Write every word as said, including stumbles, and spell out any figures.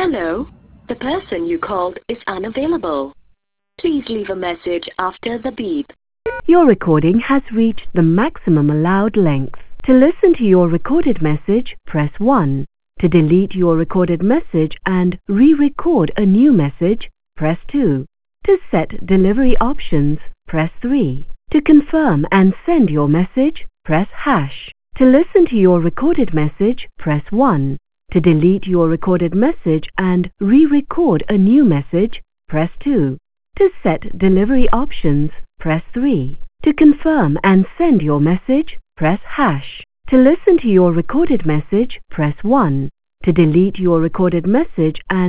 Hello, the person you called is unavailable. Please leave a message after the beep. Your recording has reached the maximum allowed length. To listen to your recorded message, press one. To delete your recorded message and re-record a new message, press two. To set delivery options, press three. To confirm and send your message, press hash. To listen to your recorded message, press one. To delete your recorded message and re-record a new message, press two. To set delivery options, press three. To confirm and send your message, press hash. To listen to your recorded message, press one. To delete your recorded message and